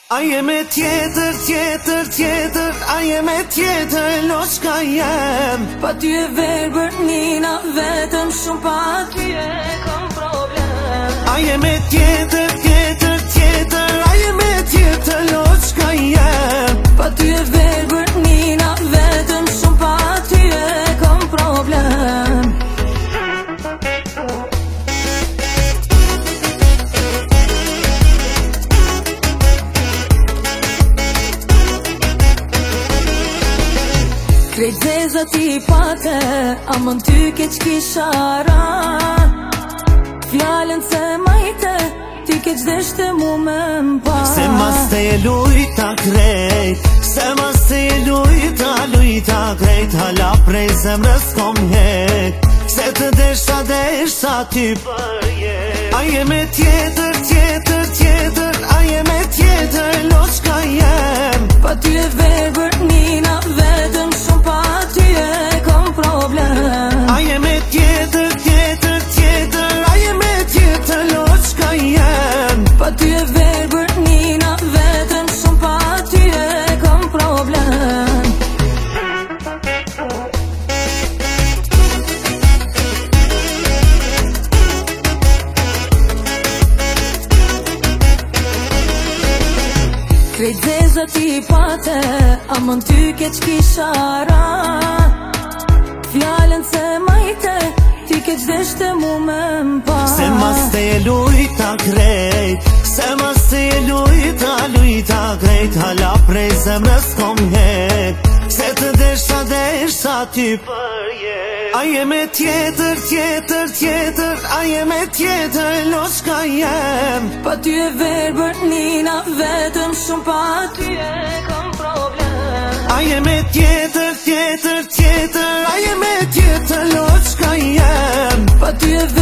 A je me tjetër, tjetër, tjetër, a je me tjetër, loçka jem. Pa ty e verbër nina, vetëm shumë pa ty e kam problem. A je me tjetër, tjetër, tjetër, a je me tjetër, loçka jem. Pa ty e verbër nina, vetëm shumë pa ty e kam problem. Krejt zeza ti pate, amon ty keq kisha ra. Fjallën se majte, ti keq deshte mu me mpa. Se mas te lujta krejt, se mas te lujta krejt, hala prej zemrës kom hek. Se të desha ty përjet. A je me tjetër, tjetër, tjetër, a je me tjetër, loçka jem. Pa ty e verbër nina, vetëm shumë pa ty e kam problem. A je me tjetër, tjetër, tjetër, a je me tjetër, loçka jem. Pa ty e verbër nina, vetëm shumë pa ty e kam problem. Krejt zeza ti pate, amon ty keq kisha ra. Fjallën se majte, ti keq deshte mu me mpa. Se mas te lujta krejt, se mas te lujta krejt, hala prej zemrës kom hek. Se të desha ty përjet. A je me tjetër, tjetër, tjetër, a je me tjetër, loçka jem. Pa ty e verbër nina, vetëm shumë pa ty e kam problem. A je me tjetër, tjetër, tjetër, a je me tjetër, loçka jem. Pa ty e